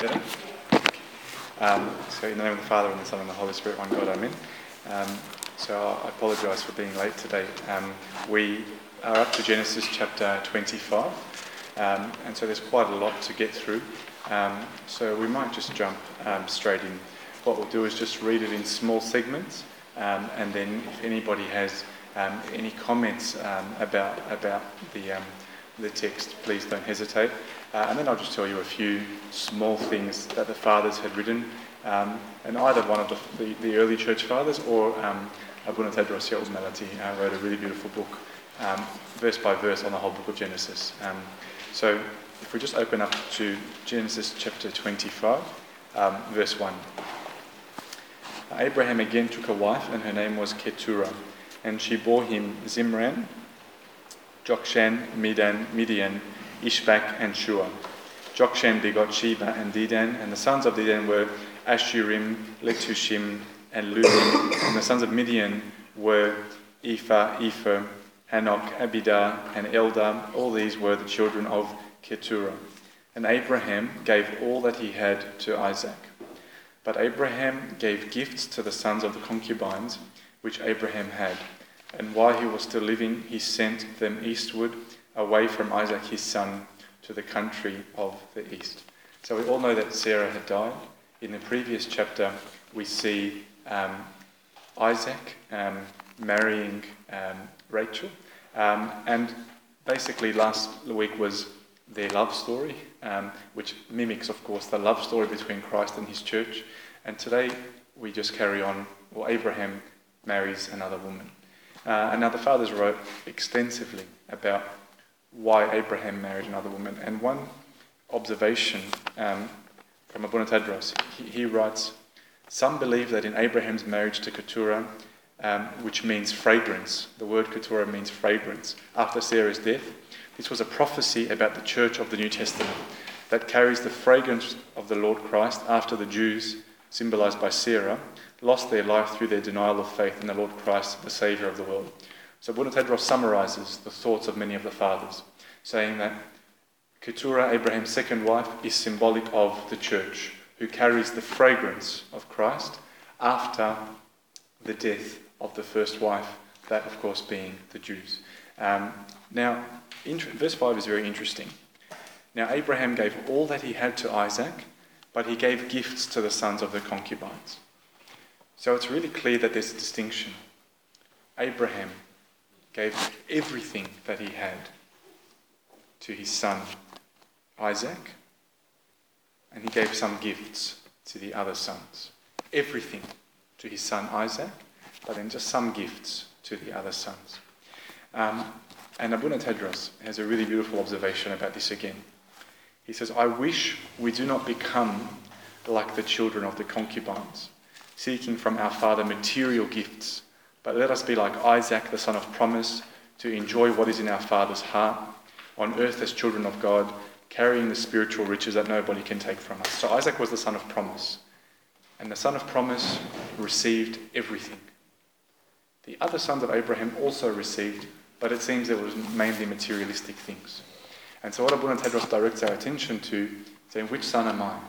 better? So in the name of the Father, and the Son, and the Holy Spirit, one God, Amen. So I apologise for being late today. We are up to Genesis chapter 25, and so there's quite a lot to get through. So we might just jump straight in. What we'll do is just read it in small segments, and then if anybody has any comments about the text, please don't hesitate. And then I'll just tell you a few small things that the fathers had written, and either one of the early church fathers or Abuna Tadros Melati wrote a really beautiful book, verse by verse on the whole book of Genesis. So if we just open up to Genesis chapter 25, verse 1. Abraham again took a wife, and her name was Keturah, and she bore him Zimran, Jokshan, Midian, Ishbak, and Shua. Jokshan begot Sheba and Dedan, and the sons of Dedan were Ashurim, Letushim, and Ludim. And the sons of Midian were Ephah, Hanok, Abida, and Eldar. All these were the children of Keturah. And Abraham gave all that he had to Isaac. But Abraham gave gifts to the sons of the concubines which Abraham had. And while he was still living, he sent them eastward, away from Isaac his son, to the country of the east. So we all know that Sarah had died. In the previous chapter, we see Isaac marrying Rachel. And basically last week was their love story, which mimics, of course, the love story between Christ and his church. And today we just carry on, or Abraham marries another woman. And now the fathers wrote extensively about why Abraham married another woman. And one observation from Abuna Tadros, he writes, some believe that in Abraham's marriage to Keturah, which means fragrance, the word Keturah means fragrance, after Sarah's death, this was a prophecy about the church of the New Testament that carries the fragrance of the Lord Christ after the Jews, symbolized by Sarah, lost their life through their denial of faith in the Lord Christ, the Saviour of the world. So Abuna Tadros summarizes the thoughts of many of the fathers, saying that Keturah, Abraham's second wife, is symbolic of the church, who carries the fragrance of Christ after the death of the first wife, that of course being the Jews. Now, verse 5 is very interesting. Now Abraham gave all that he had to Isaac, but he gave gifts to the sons of the concubines. So it's really clear that there's a distinction. Abraham gave everything that he had to his son Isaac, and he gave some gifts to the other sons. Everything to his son Isaac, but then just some gifts to the other sons. And Abuna Tadros has a really beautiful observation about this again. He says, I wish we do not become like the children of the concubines, seeking from our father material gifts, but let us be like Isaac, the son of promise, to enjoy what is in our father's heart, on earth as children of God, carrying the spiritual riches that nobody can take from us. So Isaac was the son of promise, and the son of promise received everything. The other sons of Abraham also received, but it seems it was mainly materialistic things. And so what Abuna Tadros directs our attention to, saying, which son am I?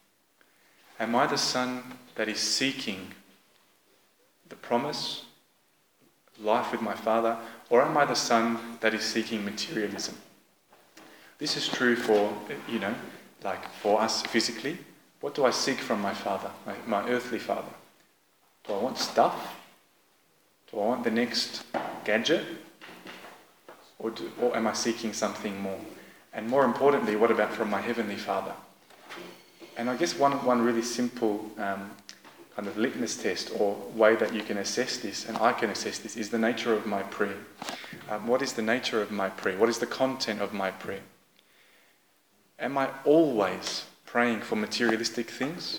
Am I the son that is seeking the promise, life with my father, or am I the son that is seeking materialism? This is true for, for us physically. What do I seek from my father, my earthly father? Do I want stuff? Do I want the next gadget? Or am I seeking something more? And more importantly, what about from my heavenly Father? And I guess one really simple kind of litmus test or way that you can assess this, and I can assess this, is the nature of my prayer. What is the nature of my prayer? What is the content of my prayer? Am I always praying for materialistic things?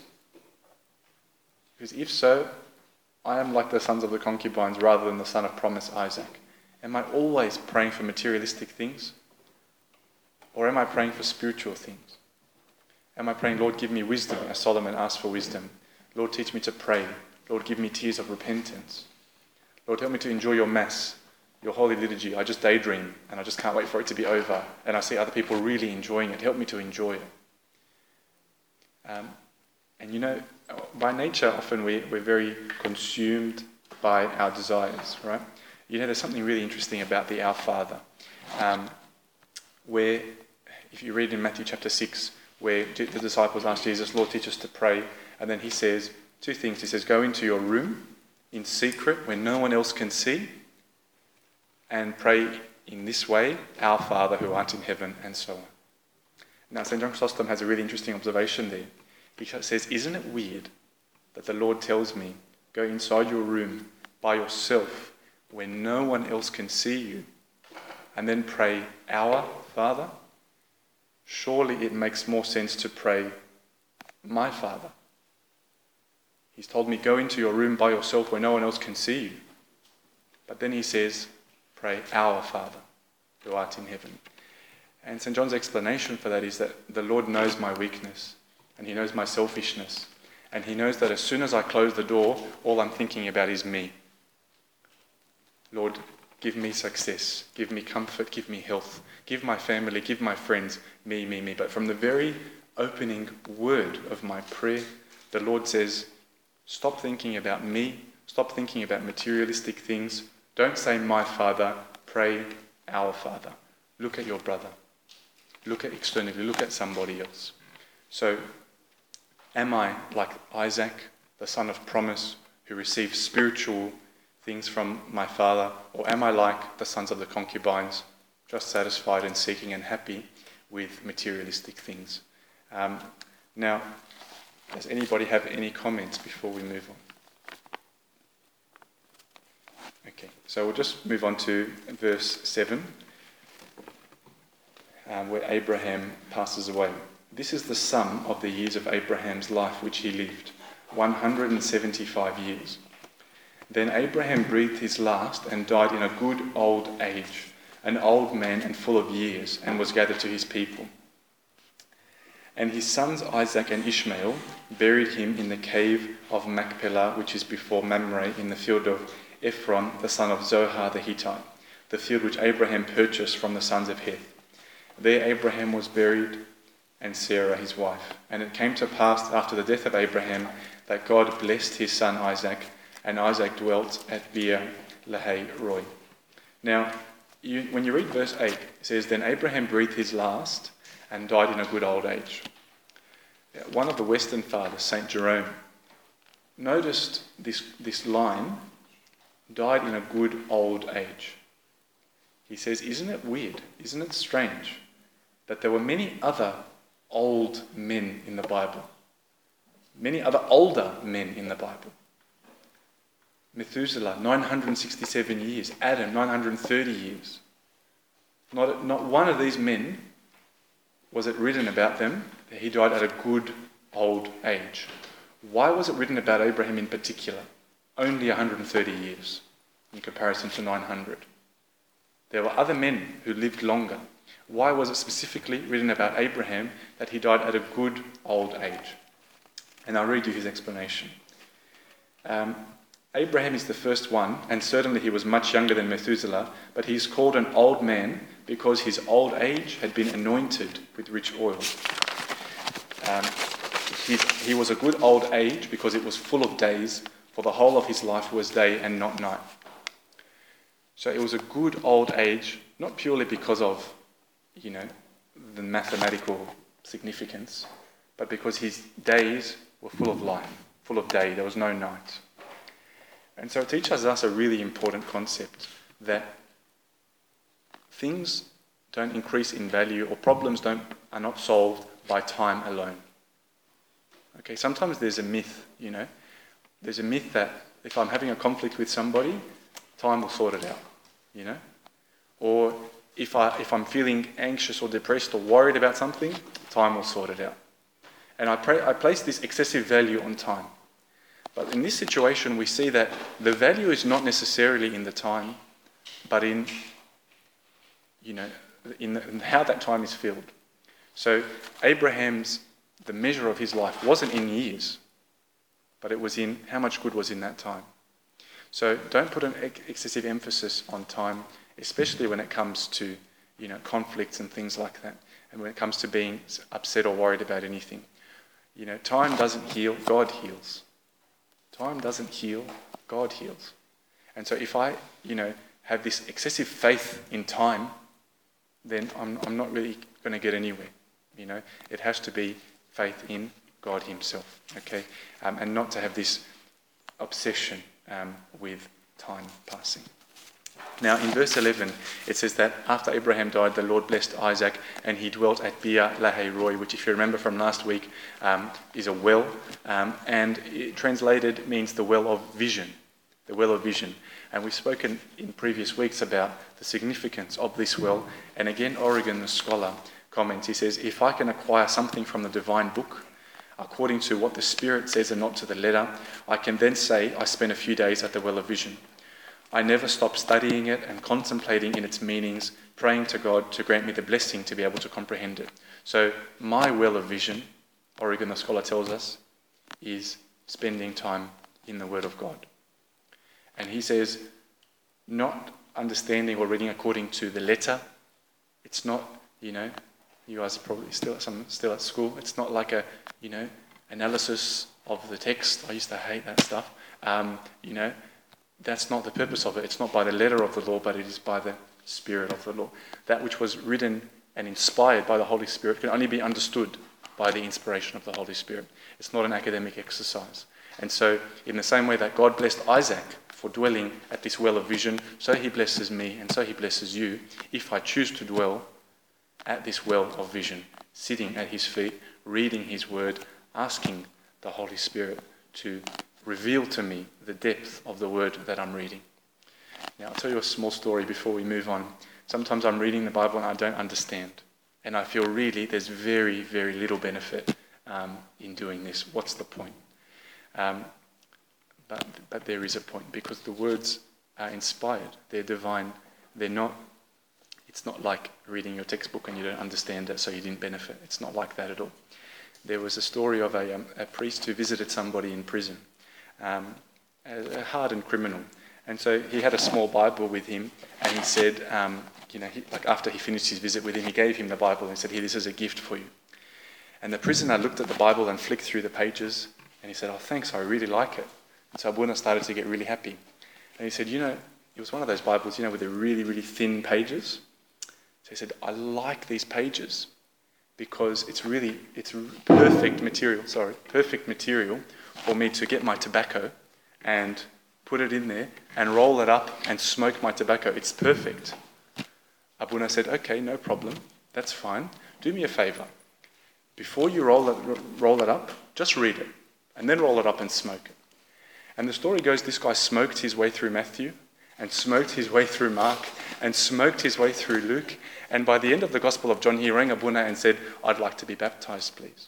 Because if so, I am like the sons of the concubines rather than the son of promise, Isaac. Am I always praying for materialistic things? Or am I praying for spiritual things? Am I praying, Lord, give me wisdom, as Solomon asked for wisdom? Lord, teach me to pray. Lord, give me tears of repentance. Lord, help me to enjoy your Mass, your Holy Liturgy. I just daydream, and I just can't wait for it to be over. And I see other people really enjoying it. Help me to enjoy it. And by nature, often we're very consumed by our desires, right? There's something really interesting about the Our Father, where, if you read in Matthew chapter 6, where the disciples ask Jesus, Lord, teach us to pray, and then he says two things. He says, go into your room in secret when no one else can see, and pray in this way, Our Father who art in heaven, and so on. Now, St. John Chrysostom has a really interesting observation there. He says, isn't it weird that the Lord tells me, go inside your room by yourself when no one else can see you, and then pray, Our Father? Surely it makes more sense to pray, my Father. He's told me, go into your room by yourself where no one else can see you. But then he says, pray, Our Father, who art in heaven. And St. John's explanation for that is that the Lord knows my weakness, and he knows my selfishness, and he knows that as soon as I close the door, all I'm thinking about is me. Lord, give me success, give me comfort, give me health, give my family, give my friends, me, me, me. But from the very opening word of my prayer, the Lord says, stop thinking about me, stop thinking about materialistic things. Don't say my Father, pray Our Father. Look at your brother. Look at externally, look at somebody else. So, am I like Isaac, the son of promise, who receives spiritual things from my father, or am I like the sons of the concubines, just satisfied and seeking and happy with materialistic things? Now, does anybody have any comments before we move on? Okay, so we'll just move on to verse 7, where Abraham passes away. This is the sum of the years of Abraham's life which he lived, 175 years. Then Abraham breathed his last and died in a good old age, an old man and full of years, and was gathered to his people. And his sons Isaac and Ishmael buried him in the cave of Machpelah, which is before Mamre, in the field of Ephron, the son of Zohar the Hittite, the field which Abraham purchased from the sons of Heth. There Abraham was buried, and Sarah his wife. And it came to pass after the death of Abraham that God blessed his son Isaac, and Isaac dwelt at Beer Lahai Roi. Now, when you read verse 8, it says, then Abraham breathed his last and died in a good old age. One of the Western fathers, St. Jerome, noticed this line, died in a good old age. He says, isn't it weird, isn't it strange, that there were many other old men in the Bible, many other older men in the Bible. Methuselah, 967 years. Adam, 930 years. Not one of these men was it written about them that he died at a good old age. Why was it written about Abraham in particular? Only 130 years in comparison to 900. There were other men who lived longer. Why was it specifically written about Abraham that he died at a good old age? And I'll read you his explanation. Abraham is the first one, and certainly he was much younger than Methuselah, but he is called an old man because his old age had been anointed with rich oil. He was a good old age because it was full of days, for the whole of his life was day and not night. So it was a good old age, not purely because of, the mathematical significance, but because his days were full of life, full of day. There was no night. And so it teaches us a really important concept, that things don't increase in value, or problems are not solved by time alone. Okay, sometimes there's a myth, There's a myth that if I'm having a conflict with somebody, time will sort it out, Or if I'm feeling anxious or depressed or worried about something, time will sort it out. And I place this excessive value on time. But in this situation, we see that the value is not necessarily in the time, but in how that time is filled. So the measure of his life wasn't in years, but it was in how much good was in that time. So don't put an excessive emphasis on time, especially when it comes to, conflicts and things like that, and when it comes to being upset or worried about anything. Time doesn't heal, God heals. Time doesn't heal, God heals. And so if I, have this excessive faith in time, then I'm not really going to get anywhere. It has to be faith in God himself, okay? And not to have this obsession with time passing. Now, in verse 11, it says that after Abraham died, the Lord blessed Isaac, and he dwelt at Beer Lahai Roi, which, if you remember from last week, is a well, and it translated means the well of vision, the well of vision. And we've spoken in previous weeks about the significance of this well. And again, Origen, the scholar, comments, he says, if I can acquire something from the divine book, according to what the Spirit says and not to the letter, I can then say I spent a few days at the well of vision. I never stop studying it and contemplating in its meanings, praying to God to grant me the blessing to be able to comprehend it. So my well of vision, Origen the scholar tells us, is spending time in the Word of God. And he says, not understanding or reading according to the letter. It's not, you guys are probably still at school. It's not like a, analysis of the text. I used to hate that stuff. That's not the purpose of it. It's not by the letter of the law, but it is by the Spirit of the law. That which was written and inspired by the Holy Spirit can only be understood by the inspiration of the Holy Spirit. It's not an academic exercise. And so, in the same way that God blessed Isaac for dwelling at this well of vision, so he blesses me and so he blesses you if I choose to dwell at this well of vision, sitting at his feet, reading his word, asking the Holy Spirit to reveal to me the depth of the word that I'm reading. Now, I'll tell you a small story before we move on. Sometimes I'm reading the Bible and I don't understand. And I feel really there's very, very little benefit in doing this. What's the point? But there is a point, because the words are inspired. They're divine. It's not like reading your textbook and you don't understand it, so you didn't benefit. It's not like that at all. There was a story of a priest who visited somebody in prison, a hardened criminal. And so he had a small Bible with him, and he said, after he finished his visit with him, he gave him the Bible and said, "Here, this is a gift for you." And the prisoner looked at the Bible and flicked through the pages, and he said, "Oh, thanks, I really like it." And so Abuna started to get really happy. And he said, it was one of those Bibles, with the really, really thin pages. So he said, "I like these pages because it's perfect material for me to get my tobacco and put it in there and roll it up and smoke my tobacco. It's perfect." Abuna said, "Okay, no problem. That's fine. Do me a favor. Before you roll it up, just read it and then roll it up and smoke it." And the story goes, this guy smoked his way through Matthew and smoked his way through Mark and smoked his way through Luke. And by the end of the Gospel of John, he rang Abuna and said, "I'd like to be baptized, please."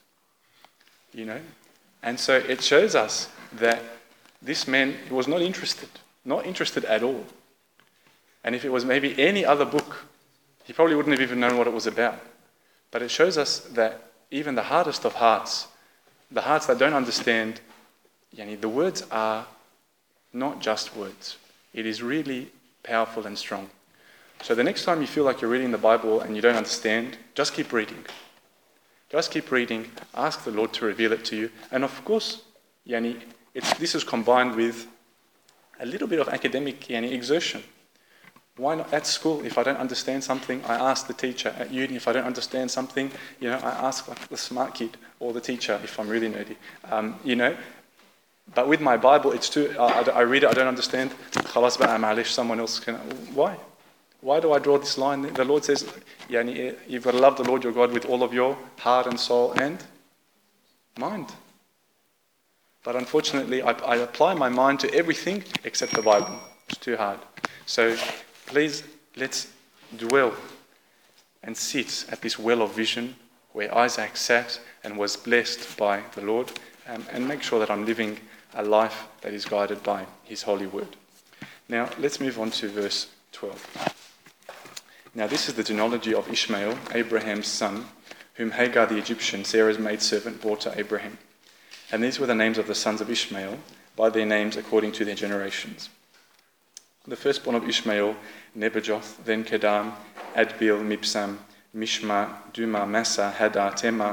And so it shows us that this man was not interested at all. And if it was maybe any other book, he probably wouldn't have even known what it was about. But it shows us that even the hardest of hearts, the hearts that don't understand, the words are not just words. It is really powerful and strong. So the next time you feel like you're reading the Bible and you don't understand, just keep reading. Just keep reading. Ask the Lord to reveal it to you. And of course, this is combined with a little bit of academic exertion. Why not at school? If I don't understand something, I ask the teacher. At uni, if I don't understand something, I ask the smart kid or the teacher if I'm really nerdy. But with my Bible, it's too. I read it, I don't understand. Khalas ba'a ma'alish, someone else can. Why? Why do I draw this line? The Lord says, you've got to love the Lord your God with all of your heart and soul and mind. But unfortunately, I apply my mind to everything except the Bible. It's too hard. So please, let's dwell and sit at this well of vision where Isaac sat and was blessed by the Lord, and make sure that I'm living a life that is guided by his holy word. Now, let's move on to verse 12. Now, this is the genealogy of Ishmael, Abraham's son, whom Hagar the Egyptian, Sarah's maidservant, bore to Abraham. And these were the names of the sons of Ishmael, by their names according to their generations. The firstborn of Ishmael, Nebajoth, then Kedar, Adbeel, Mibsam, Mishma, Duma, Massa, Hadar, Tema,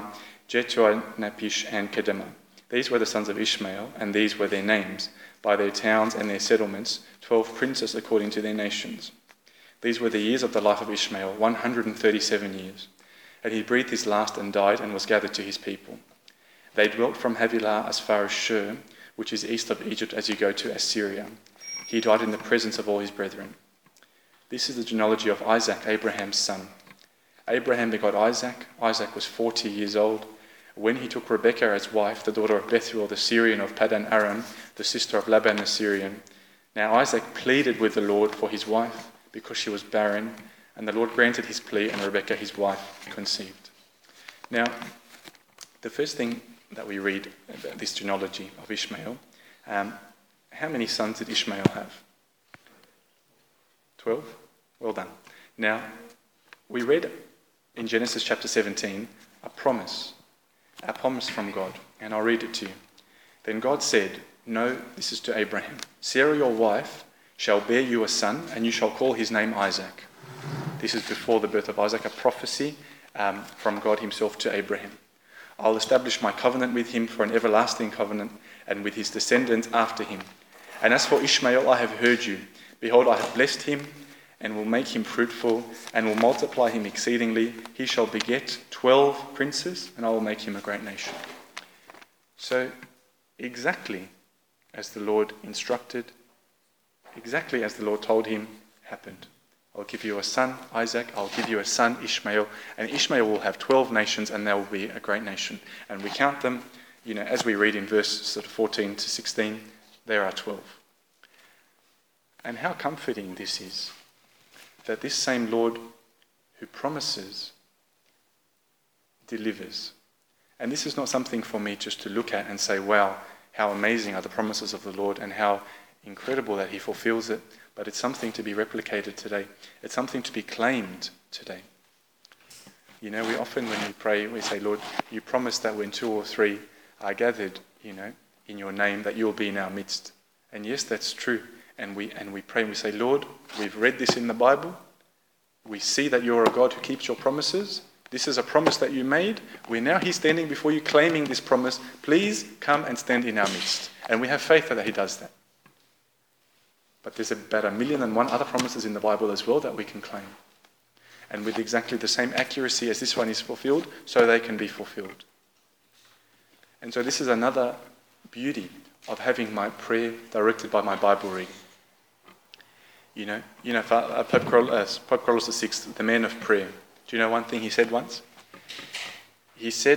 Jetuah, Naphish, and Kedemah. These were the sons of Ishmael, and these were their names, by their towns and their settlements, 12 princes according to their nations. These were the years of the life of Ishmael, 137 years. And he breathed his last and died and was gathered to his people. They dwelt from Havilah as far as Shur, which is east of Egypt as you go to Assyria. He died in the presence of all his brethren. This is the genealogy of Isaac, Abraham's son. Abraham begot Isaac. Isaac was 40 years old when he took Rebekah as wife, the daughter of Bethuel the Syrian of Paddan Aram, the sister of Laban the Syrian. Now Isaac pleaded with the Lord for his wife because she was barren, and the Lord granted his plea, and Rebekah his wife conceived. Now, the first thing that we read about this genealogy of Ishmael, how many sons did Ishmael have? 12? Well done. Now, we read in Genesis chapter 17 a promise from God, and I'll read it to you. Then God said, "No, this is to Abraham. Sarah your wife shall bear you a son, and you shall call his name Isaac." This is before the birth of Isaac, a prophecy from God himself to Abraham. "I'll establish my covenant with him for an everlasting covenant, and with his descendants after him. And as for Ishmael, I have heard you. Behold, I have blessed him, and will make him fruitful, and will multiply him exceedingly. He shall beget 12 princes, and I will make him a great nation." So, exactly as the Lord instructed, exactly as the Lord told him, happened. "I'll give you a son, Isaac. I'll give you a son, Ishmael. And Ishmael will have 12 nations, and they will be a great nation." And we count them, as we read in verse 14 to 16, there are 12. And how comforting this is, that this same Lord who promises delivers. And this is not something for me just to look at and say, wow, how amazing are the promises of the Lord and how incredible that he fulfills it. But it's something to be replicated today. It's something to be claimed today. We often, when we pray, we say, "Lord, you promised that when 2 or 3 are gathered, in your name, that you'll be in our midst." And yes, that's true. And we pray and we say, "Lord, we've read this in the Bible. We see that you're a God who keeps your promises. This is a promise that you made. We're now here standing before you claiming this promise. Please come and stand in our midst." And we have faith that he does that. But there's about 1,000,001 other promises in the Bible as well that we can claim. And with exactly the same accuracy as this one is fulfilled, so they can be fulfilled. And so this is another beauty of having my prayer directed by my Bible reading. Pope Carlos VI, the man of prayer. Do you know one thing he said once? He said,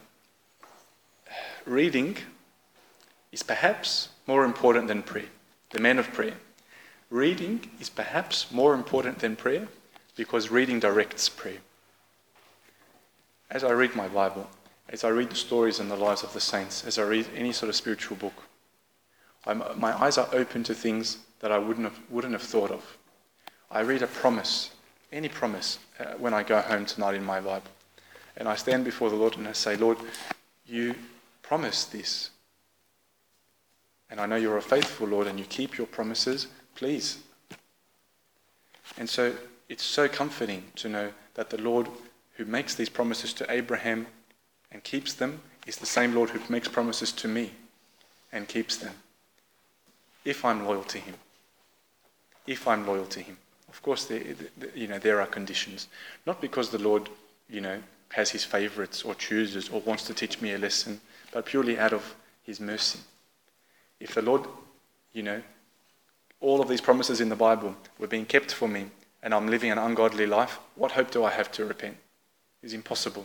reading is perhaps more important than prayer. The man of prayer. Reading is perhaps more important than prayer because reading directs prayer. As I read my Bible, as I read the stories and the lives of the saints, as I read any sort of spiritual book, my eyes are open to things that I wouldn't have thought of. I read a promise, any promise, when I go home tonight in my Bible. And I stand before the Lord and I say, "Lord, you promised this. And I know you're a faithful Lord and you keep your promises. Please." And so it's so comforting to know that the Lord who makes these promises to Abraham and keeps them is the same Lord who makes promises to me and keeps them. If I'm loyal to him. If I'm loyal to him. Of course, there are conditions. Not because the Lord, has his favorites or chooses or wants to teach me a lesson, but purely out of his mercy. If the Lord, all of these promises in the Bible were being kept for me and I'm living an ungodly life, what hope do I have to repent? It's impossible.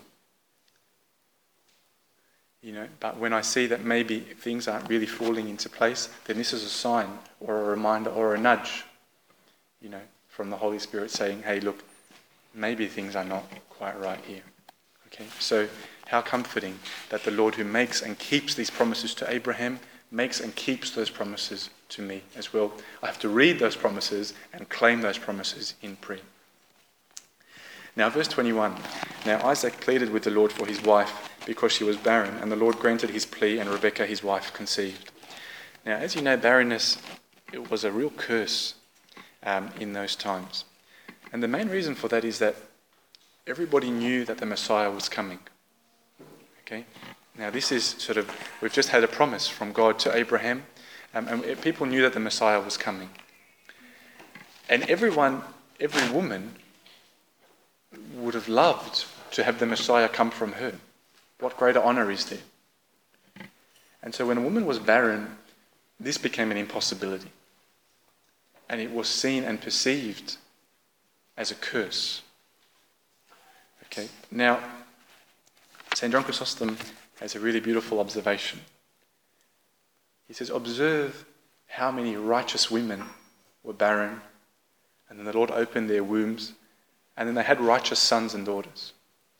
But when I see that maybe things aren't really falling into place, then this is a sign or a reminder or a nudge, from the Holy Spirit saying, "Hey, look, maybe things are not quite right here." Okay, so how comforting that the Lord who makes and keeps these promises to Abraham makes and keeps those promises to me as well. I have to read those promises and claim those promises in prayer. Now, verse 21. Now Isaac pleaded with the Lord for his wife because she was barren, and the Lord granted his plea, and Rebekah his wife conceived. Now, as you know, barrenness, it was a real curse in those times. And the main reason for that is that everybody knew that the Messiah was coming. Okay? Now this is we've just had a promise from God to Abraham, and people knew that the Messiah was coming. And every woman would have loved to have the Messiah come from her. What greater honor is there? And so when a woman was barren, this became an impossibility. And it was seen and perceived as a curse. Okay, now, St. John Chrysostom has a really beautiful observation. He says, observe how many righteous women were barren, and then the Lord opened their wombs, and then they had righteous sons and daughters.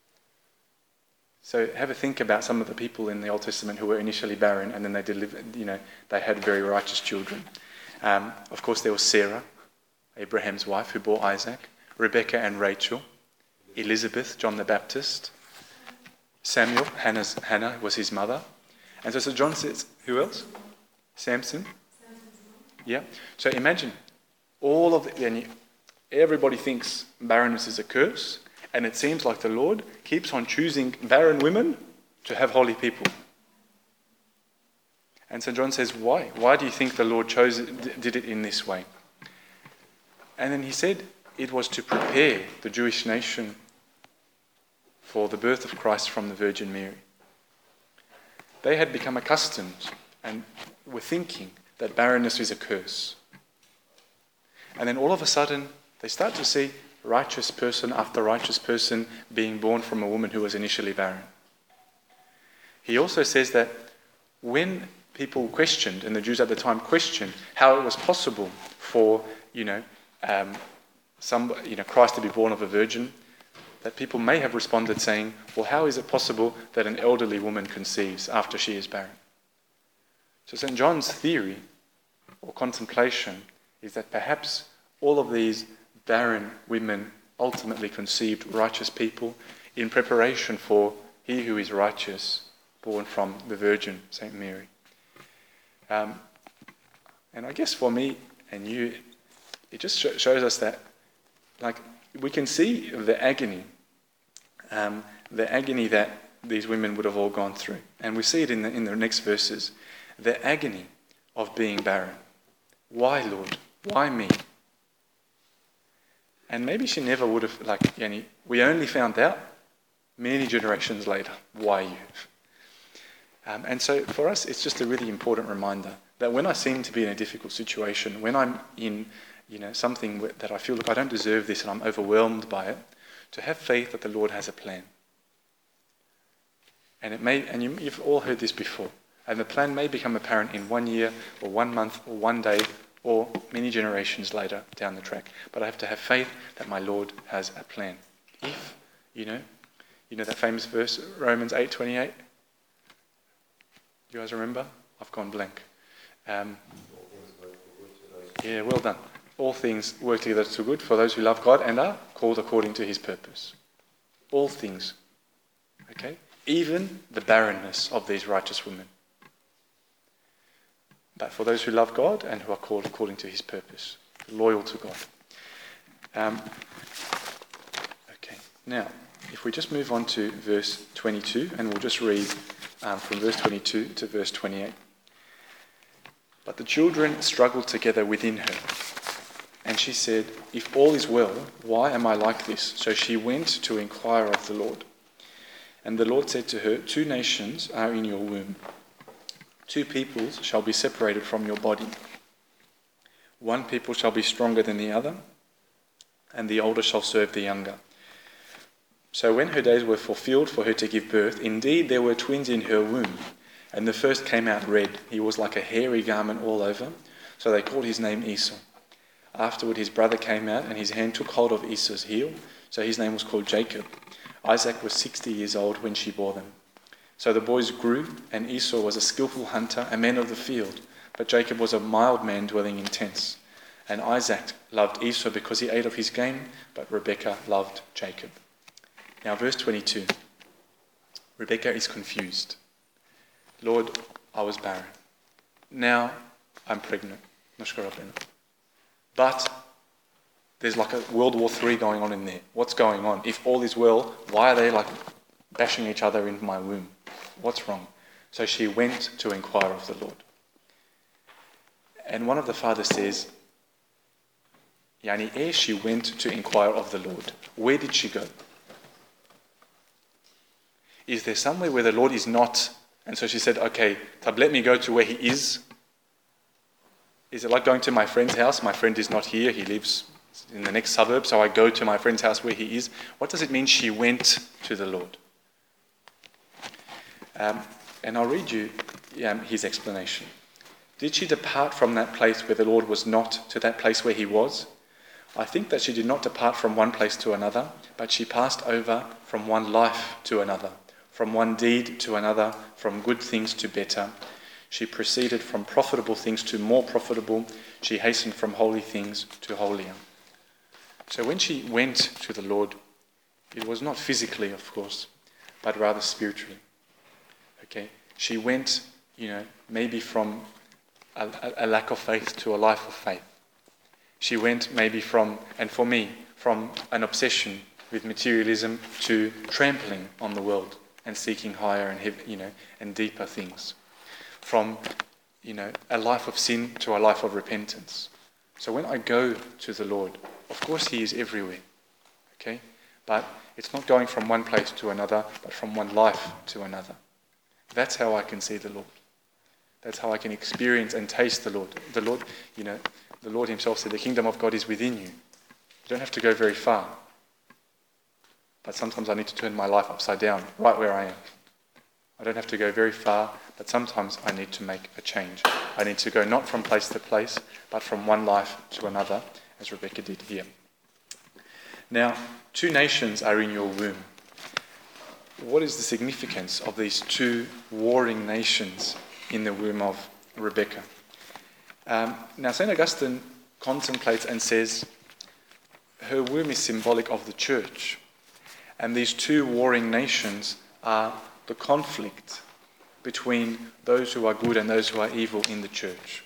So have a think about some of the people in the Old Testament who were initially barren, and then they delivered, they had very righteous children. Of course, there was Sarah, Abraham's wife, who bore Isaac, Rebecca and Rachel, Elizabeth, John the Baptist, Samuel, Hannah was his mother. And so John says, who else? Samson. Yeah. So imagine all of everybody thinks barrenness is a curse, and it seems like the Lord keeps on choosing barren women to have holy people. And St. John says, why? Why do you think the Lord did it in this way? And then he said it was to prepare the Jewish nation for the birth of Christ from the Virgin Mary. They had become accustomed and were thinking that barrenness is a curse. And then all of a sudden, they start to see righteous person after righteous person being born from a woman who was initially barren. He also says that when people questioned, and the Jews at the time questioned, how it was possible for, Christ to be born of a virgin, that people may have responded saying, well, how is it possible that an elderly woman conceives after she is barren? So St. John's theory or contemplation is that perhaps all of these barren women ultimately conceived righteous people in preparation for he who is righteous, born from the Virgin, St. Mary. And I guess for me and you, it just shows us that, we can see the agony that these women would have all gone through. And we see it in the next verses. The agony of being barren. Why, Lord? Why me? And maybe she never would have, we only found out many generations later, why you? And so for us, it's just a really important reminder that when I seem to be in a difficult situation, when I'm in something that I feel like I don't deserve this and I'm overwhelmed by it, to have faith that the Lord has a plan. And you've all heard this before, and the plan may become apparent in 1 year or 1 month or 1 day or many generations later down the track. But I have to have faith that my Lord has a plan. If, you know that famous verse, Romans 8:28? You guys remember? I've gone blank. Yeah, well done. All things work together to good for those who love God and are called according to his purpose. All things. Okay? Even the barrenness of these righteous women. But for those who love God and who are called according to his purpose. Loyal to God. Okay. Now, if we just move on to verse 22, and we'll just read from verse 22 to verse 28. But the children struggled together within her. And she said, "If all is well, why am I like this?" So she went to inquire of the Lord. And the Lord said to her, "2 nations are in your womb. 2 peoples shall be separated from your body. 1 people shall be stronger than the other, and the older shall serve the younger." So when her days were fulfilled for her to give birth, indeed there were twins in her womb. And the first came out red. He was like a hairy garment all over. So they called his name Esau. Afterward his brother came out, and his hand took hold of Esau's heel. So his name was called Jacob. Isaac was 60 years old when she bore them. So the boys grew, and Esau was a skillful hunter, a man of the field. But Jacob was a mild man dwelling in tents. And Isaac loved Esau because he ate of his game, but Rebekah loved Jacob. Now verse 22. Rebekah is confused. "Lord, I was barren. Now I'm pregnant." But there's like a World War III going on in there. What's going on? If all is well, why are they bashing each other in my womb? What's wrong? So she went to inquire of the Lord. And one of the fathers says, ere she went to inquire of the Lord, where did she go? Is there somewhere where the Lord is not? And so she said, okay, Tab, let me go to where he is. Is it like going to my friend's house? My friend is not here. He lives in the next suburb. So I go to my friend's house where he is. What does it mean she went to the Lord? And I'll read you his explanation. Did she depart from that place where the Lord was not to that place where he was? I think that she did not depart from one place to another, but she passed over from one life to another, from one deed to another, from good things to better. She proceeded from profitable things to more profitable. She hastened from holy things to holier. So when she went to the Lord, it was not physically, of course, but rather spiritually. Okay, she went, maybe from a lack of faith to a life of faith. She went maybe from an obsession with materialism to trampling on the world and seeking higher and deeper things. From, a life of sin to a life of repentance. So when I go to the Lord, of course he is everywhere, okay? But it's not going from one place to another, but from one life to another. That's how I can see the Lord. That's how I can experience and taste the Lord. The Lord, the Lord himself said, the kingdom of God is within you. You don't have to go very far. But sometimes I need to turn my life upside down, right where I am. I don't have to go very far, but sometimes I need to make a change. I need to go not from place to place, but from one life to another, as Rebecca did here. Now, 2 nations are in your womb. What is the significance of these 2 warring nations in the womb of Rebecca? Now, St. Augustine contemplates and says her womb is symbolic of the church. And these 2 warring nations are the conflict between those who are good and those who are evil in the church.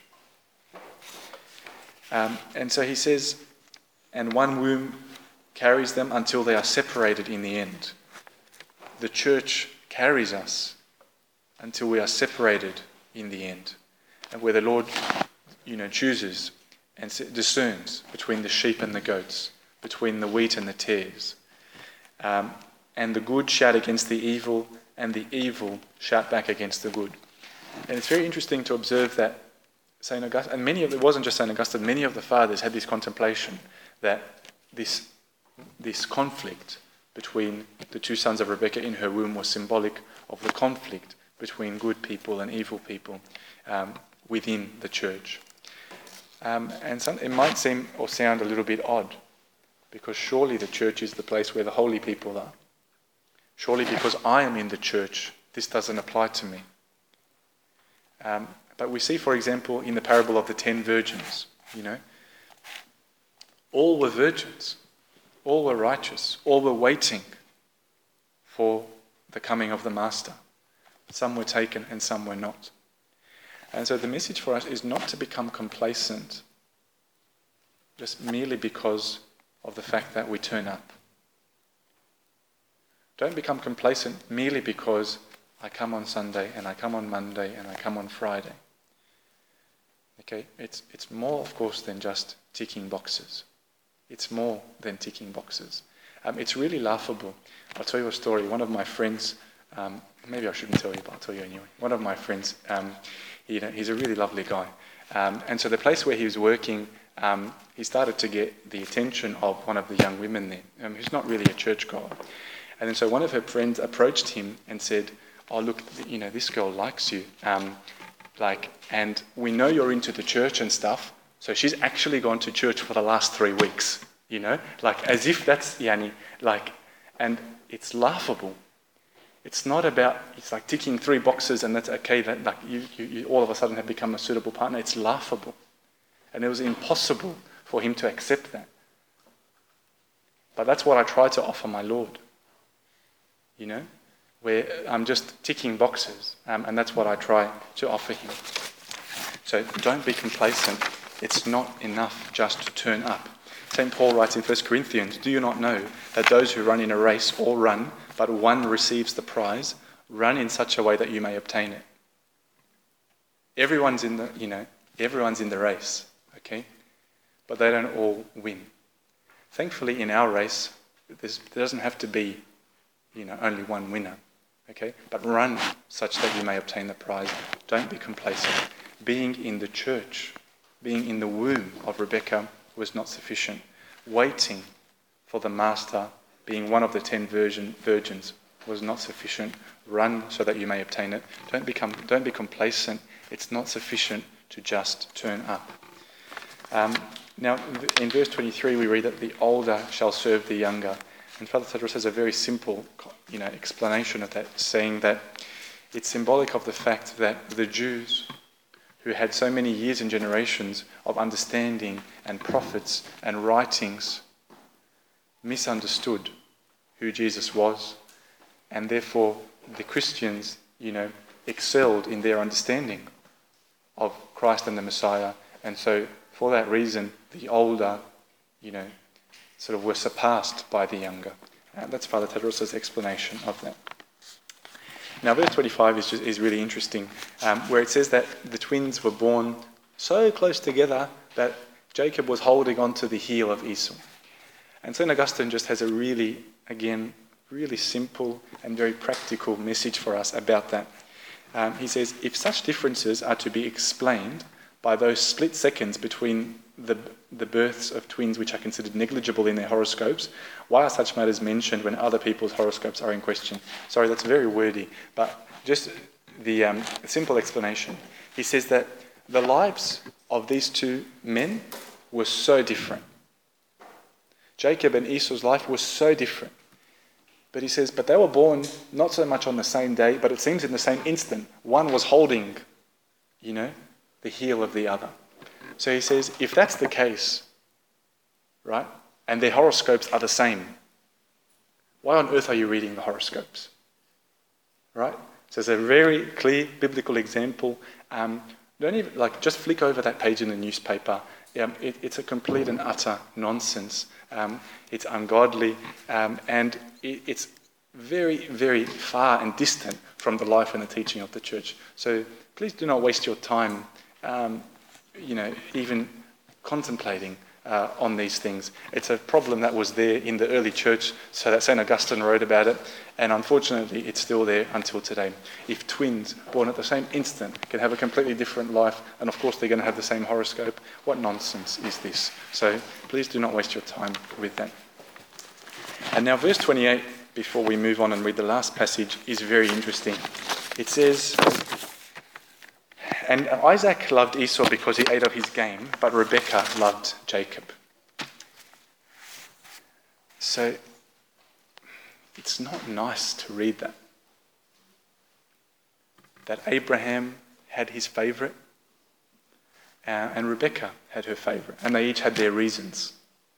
And so he says, and one womb carries them until they are separated in the end. The church carries us until we are separated in the end, and where the Lord, chooses and discerns between the sheep and the goats, between the wheat and the tares. And the good shout against the evil, and the evil shout back against the good. And it's very interesting to observe that St. Augustine, and it wasn't just St. Augustine, many of the fathers had this contemplation that this conflict between the 2 sons of Rebecca in her womb was symbolic of the conflict between good people and evil people within the church. It might seem or sound a little bit odd, because surely the church is the place where the holy people are. Surely because I am in the church, this doesn't apply to me. But we see, for example, in the parable of the 10 virgins, all were virgins, all were righteous, all were waiting for the coming of the Master. Some were taken and some were not. And so the message for us is not to become complacent just merely because of the fact that we turn up. Don't become complacent merely because I come on Sunday and I come on Monday and I come on Friday. Okay, it's more, of course, than just ticking boxes. It's more than ticking boxes. It's really laughable. I'll tell you a story. One of my friends, maybe I shouldn't tell you, but I'll tell you anyway. One of my friends, he's a really lovely guy. And so the place where he was working, he started to get the attention of one of the young women there, who's not really a churchgoer. And then so one of her friends approached him and said, oh, look, this girl likes you. And we know you're into the church and stuff, so she's actually gone to church for the last 3 weeks, as if that's, and it's laughable. It's not about, it's like ticking 3 boxes and that's okay, that you all of a sudden have become a suitable partner. It's laughable. And it was impossible for him to accept that. But that's what I try to offer my Lord, where I'm just ticking boxes, and that's what I try to offer him. So don't be complacent. It's not enough just to turn up. St. Paul writes in 1 Corinthians, do you not know that those who run in a race all run, but one receives the prize? run in such a way that you may obtain it. Everyone's in the race, okay? But they don't all win. Thankfully, in our race, there doesn't have to be, only one winner, okay? But run such that you may obtain the prize. Don't be complacent. Being in the church, being in the womb of Rebekah was not sufficient. Waiting for the master, being one of the 10 virgins, was not sufficient. Run so that you may obtain it. Don't be complacent. It's not sufficient to just turn up. Now, in verse 23, we read that the older shall serve the younger. And Father Tadros has a very simple, explanation of that, saying that it's symbolic of the fact that the Jews, who had so many years and generations of understanding and prophets and writings, misunderstood who Jesus was, and therefore the Christians, excelled in their understanding of Christ and the Messiah, and so for that reason, the older, sort of were surpassed by the younger. That's Father Tadros' explanation of that. Now, verse 25 is really interesting, where it says that the twins were born so close together that Jacob was holding on to the heel of Esau. And St. Augustine just has a really simple and very practical message for us about that. He says, if such differences are to be explained by those split seconds between the births of twins which are considered negligible in their horoscopes, why are such matters mentioned when other people's horoscopes are in question? Sorry, that's very wordy, but just the simple explanation. He says that the lives of these two men were so different. Jacob and Esau's life was so different. But he says, but they were born not so much on the same day, but it seems in the same instant. One was holding, the heel of the other. So he says, if that's the case, right, and their horoscopes are the same, why on earth are you reading the horoscopes? Right? So it's a very clear biblical example. Don't even, just flick over that page in the newspaper. It's a complete and utter nonsense. It's ungodly, and it's very, very far and distant from the life and the teaching of the church. So please do not waste your time, even contemplating on these things. It's a problem that was there in the early church, so that St. Augustine wrote about it, and unfortunately it's still there until today. If twins born at the same instant can have a completely different life, and of course they're going to have the same horoscope, what nonsense is this? So please do not waste your time with that. And now verse 28, before we move on and read the last passage, is very interesting. It says, and Isaac loved Esau because he ate of his game, but Rebekah loved Jacob. So it's not nice to read that. That Abraham had his favourite, and Rebekah had her favourite, and they each had their reasons.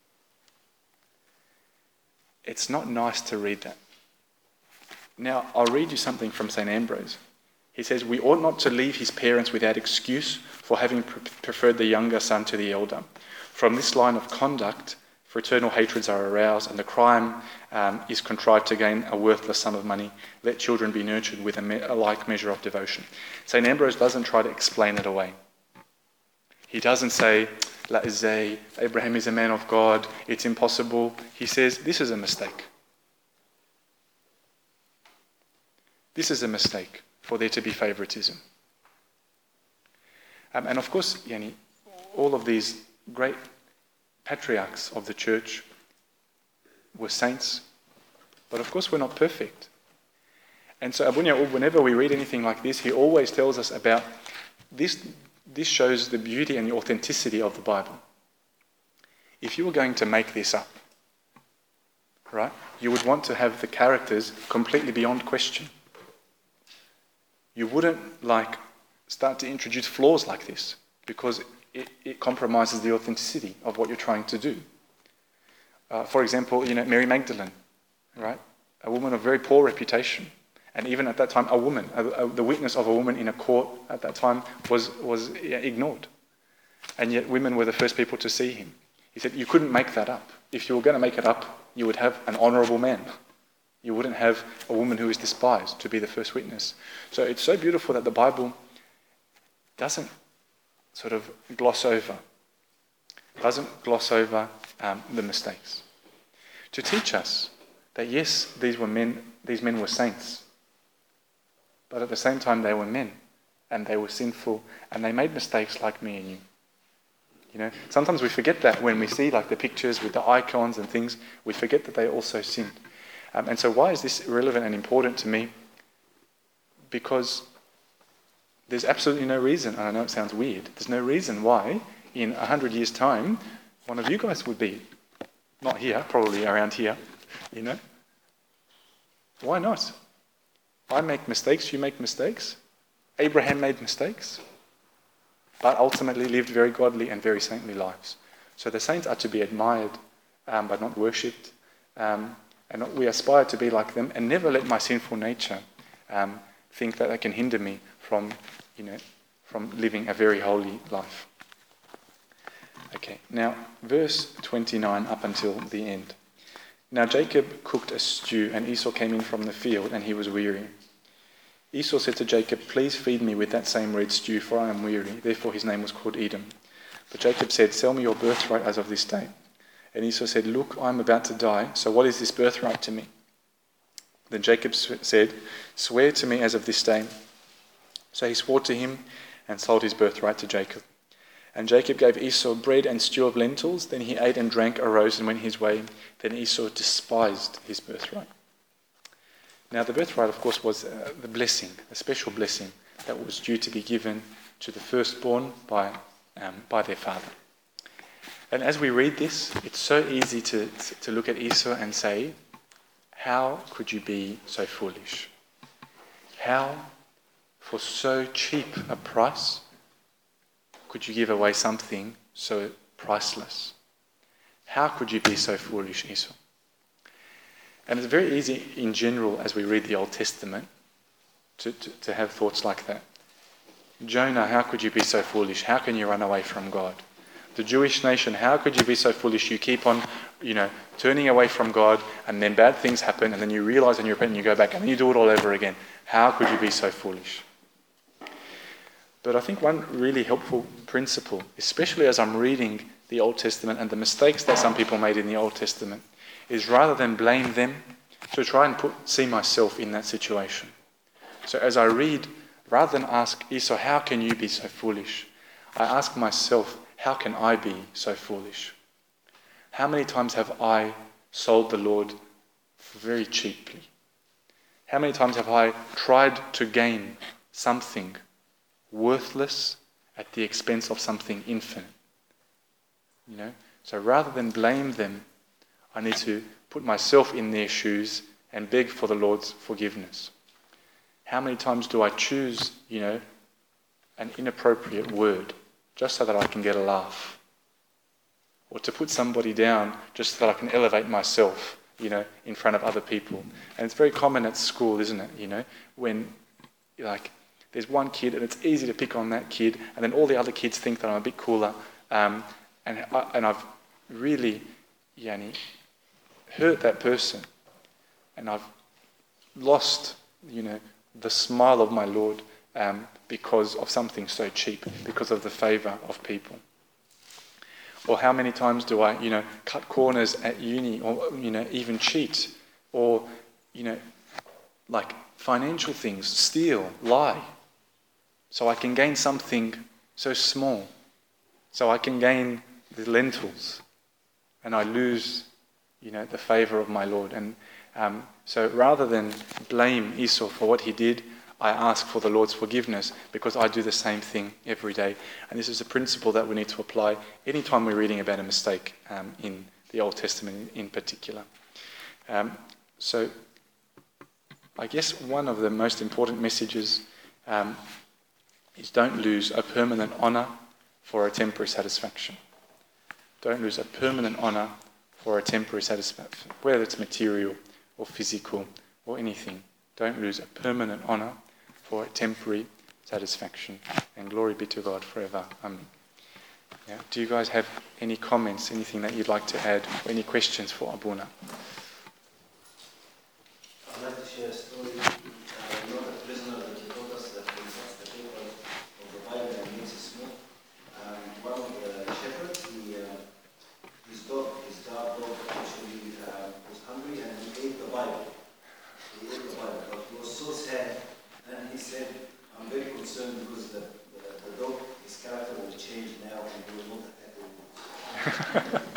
It's not nice to read that. Now, I'll read you something from St. Ambrose. He says, we ought not to leave his parents without excuse for having preferred the younger son to the elder. From this line of conduct, fraternal hatreds are aroused, and the crime is contrived to gain a worthless sum of money. Let children be nurtured with a like measure of devotion. St. Ambrose doesn't try to explain it away. He doesn't say, Abraham is a man of God, it's impossible. He says, this is a mistake. This is a mistake for there to be favoritism. And of course, all of these great patriarchs of the church were saints, but of course we're not perfect. And so Abu Ya'qub, whenever we read anything like this, he always tells us about this. This shows the beauty and the authenticity of the Bible. If you were going to make this up, right, you would want to have the characters completely beyond question. You wouldn't start to introduce flaws like this, because it compromises the authenticity of what you're trying to do. For example, Mary Magdalene, right, a woman of very poor reputation. And even at that time, a woman, the witness of a woman in a court at that time was ignored. And yet women were the first people to see him. He said, you couldn't make that up. If you were going to make it up, you would have an honourable man. You wouldn't have a woman who is despised to be the first witness. So it's so beautiful that the Bible doesn't sort of gloss over the mistakes. To teach us that yes, these men were saints, but at the same time they were men, and they were sinful, and they made mistakes like me and you. You know, sometimes we forget that when we see like the pictures with the icons and things, we forget that they also sinned. And so why is this relevant and important to me? Because there's absolutely no reason, and I know it sounds weird, there's no reason why in 100 years' time one of you guys would be not here, probably around here, you know? Why not? I make mistakes, you make mistakes. Abraham made mistakes, but ultimately lived very godly and very saintly lives. So the saints are to be admired, but not worshipped. And we aspire to be like them, and never let my sinful nature think that can hinder me from living a very holy life. Okay, now verse 29 up until the end. Now Jacob cooked a stew, and Esau came in from the field, and he was weary. Esau said to Jacob, "Please feed me with that same red stew, for I am weary." Therefore his name was called Edom. But Jacob said, "Sell me your birthright as of this day." And Esau said, "Look, I am about to die, so what is this birthright to me?" Then Jacob said, "Swear to me as of this day." So he swore to him and sold his birthright to Jacob. And Jacob gave Esau bread and stew of lentils. Then he ate and drank, arose and went his way. Then Esau despised his birthright. Now the birthright, of course, was the blessing, a special blessing that was due to be given to the firstborn by their father. And as we read this, it's so easy to look at Esau and say, how could you be so foolish? How, for so cheap a price, could you give away something so priceless? How could you be so foolish, Esau? And it's very easy in general as we read the Old Testament to have thoughts like that. Jonah, how could you be so foolish? How can you run away from God? The Jewish nation, how could you be so foolish? You keep on, turning away from God, and then bad things happen, and then you realize and you repent and you go back and then you do it all over again. How could you be so foolish? But I think one really helpful principle, especially as I'm reading the Old Testament and the mistakes that some people made in the Old Testament, is rather than blame them, to try and see myself in that situation. So as I read, rather than ask Esau, how can you be so foolish? I ask myself, how can I be so foolish? How many times have I sold the Lord very cheaply? How many times have I tried to gain something worthless at the expense of something infinite? So rather than blame them, I need to put myself in their shoes and beg for the Lord's forgiveness. How many times do I choose, an inappropriate word just so that I can get a laugh? Or to put somebody down just so that I can elevate myself, in front of other people. And it's very common at school, isn't it? When, there's one kid and it's easy to pick on that kid, and then all the other kids think that I'm a bit cooler. And I've really, hurt that person. And I've lost, the smile of my Lord because of something so cheap, because of the favour of people. Or how many times do I, cut corners at uni, or, even cheat, or, financial things, steal, lie, so I can gain something so small, so I can gain the lentils, and I lose, the favour of my Lord. And so rather than blame Esau for what he did, I ask for the Lord's forgiveness, because I do the same thing every day. And this is a principle that we need to apply anytime we're reading about a mistake in the Old Testament in particular. So I guess one of the most important messages is don't lose a permanent honour for a temporary satisfaction. Don't lose a permanent honour for a temporary satisfaction, whether it's material or physical or anything. Don't lose a permanent honour for a temporary satisfaction. And glory be to God forever. Amen. Yeah. Do you guys have any comments, anything that you'd like to add, or any questions for Abuna? said, I'm very concerned because the dog, his character will change now and he will not attack the humans.